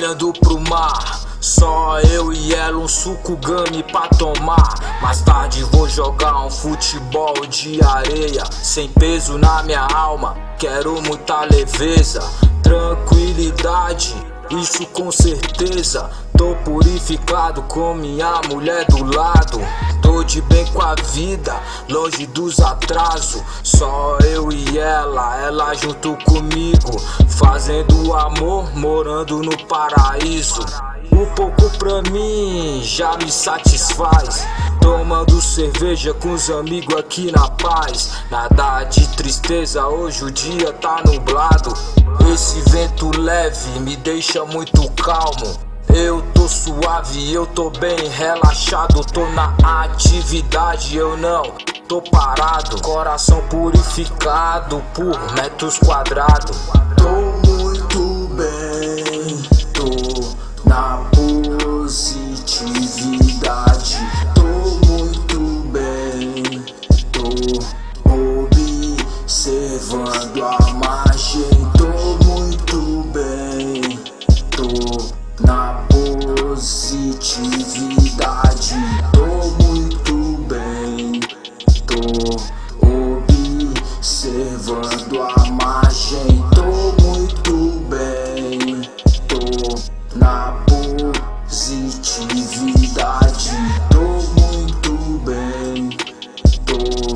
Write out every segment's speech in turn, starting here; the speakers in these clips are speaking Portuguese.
olhando pro mar. Só eu e ela, um suco gummy pra tomar. Mais tarde vou jogar um futebol de areia, sem peso na minha alma, quero muita leveza, tranquilidade, isso com certeza. Tô purificado com minha mulher do lado. Tô de bem com a vida, longe dos atrasos. Só eu e ela junto comigo, fazendo amor, morando no paraíso. Um pouco pra mim já me satisfaz, tomando cerveja com os amigos aqui na paz. Nada de tristeza, hoje o dia tá nublado. Esse vento leve me deixa muito calmo. Eu tô suave, eu tô bem relaxado. Tô na atividade, eu não tô parado. Coração purificado por metros quadrados. Tô muito bem, tô na positividade. Tô muito bem, tô observando a margem. Tô muito bem, tô na positividade. Tô muito bem, tô observando a margem. Tô muito bem, tô na positividade. Tô muito bem, tô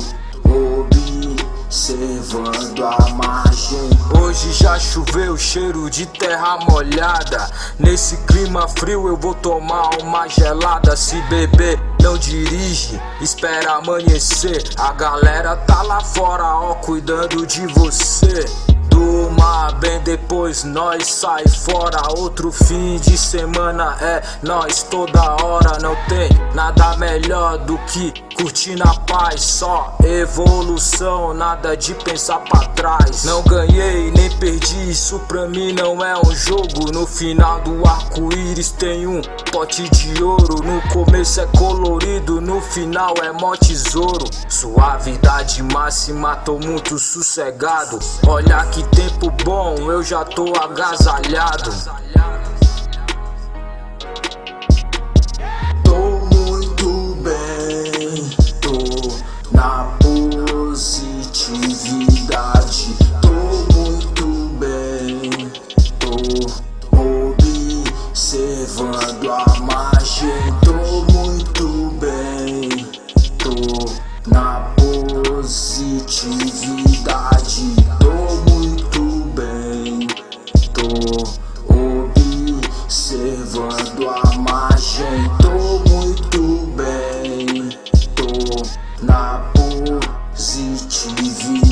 observando a margem. Hoje já choveu, cheiro de terra molhada. Nesse clima frio eu vou tomar uma gelada. Se beber, não dirige, espera amanhecer. A galera tá lá fora, ó, cuidando de você. Durma bem, depois nós sai fora. Outro fim de semana é nós toda hora. Não tem nada melhor do que curtir na paz. Só evolução, nada de pensar pra trás. Não ganhei nem perdi, isso pra mim não é um jogo. No final do arco-íris tem um pote de ouro. No começo é colorido, no final é mó tesouro. Suavidade máxima, tô muito sossegado. Olha que tempo bom, eu já tô agasalhado. Tô muito bem, tô na positividade. Tô muito bem, tô observando a margem. Tô muito bem, tô na positividade. Tô muito bem, tô observando a margem. Tô muito bem, tô na positividade.